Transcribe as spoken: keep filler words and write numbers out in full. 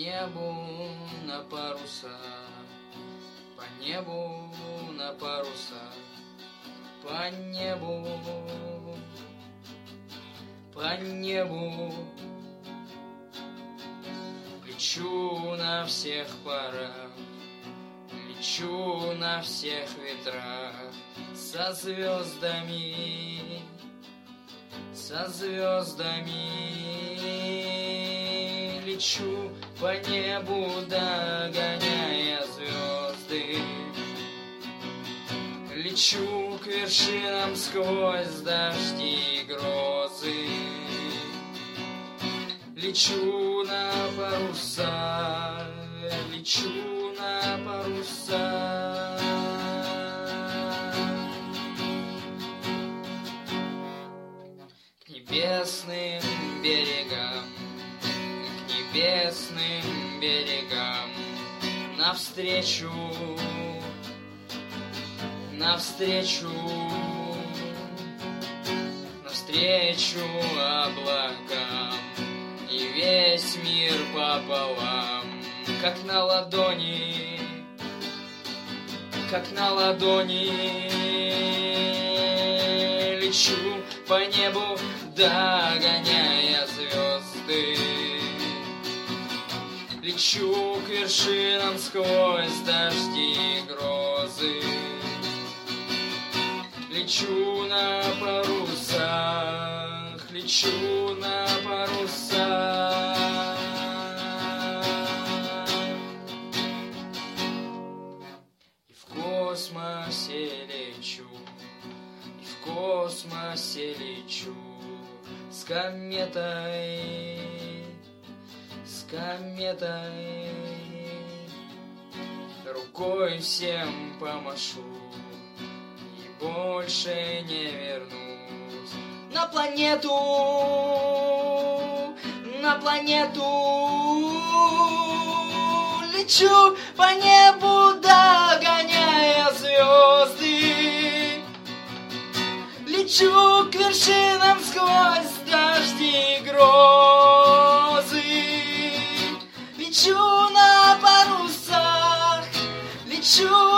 небу на парусах, по небу на парусах, по небу, по небу. Лечу на всех парах, лечу на всех ветрах, со звездами, со звездами. Лечу по небу, догоняя звезды. Лечу к вершинам сквозь дожди и грозы. Лечу на паруса, лечу на паруса. К небесным берегам, к небесным берегам, навстречу, навстречу, навстречу облакам. И весь мир пополам, как на ладони, как на ладони. Лечу по небу, догоняя звезды. Лечу к вершинам сквозь дожди и грозы. Лечу на парусах, лечу на парусах. И в космосе лечу, и в космосе лечу, с кометой, с кометой. Рукой всем помашу, больше не вернусь на планету, на планету. Лечу по небу, догоняя звезды. Лечу к вершинам сквозь дожди и грозы. Лечу на парусах, лечу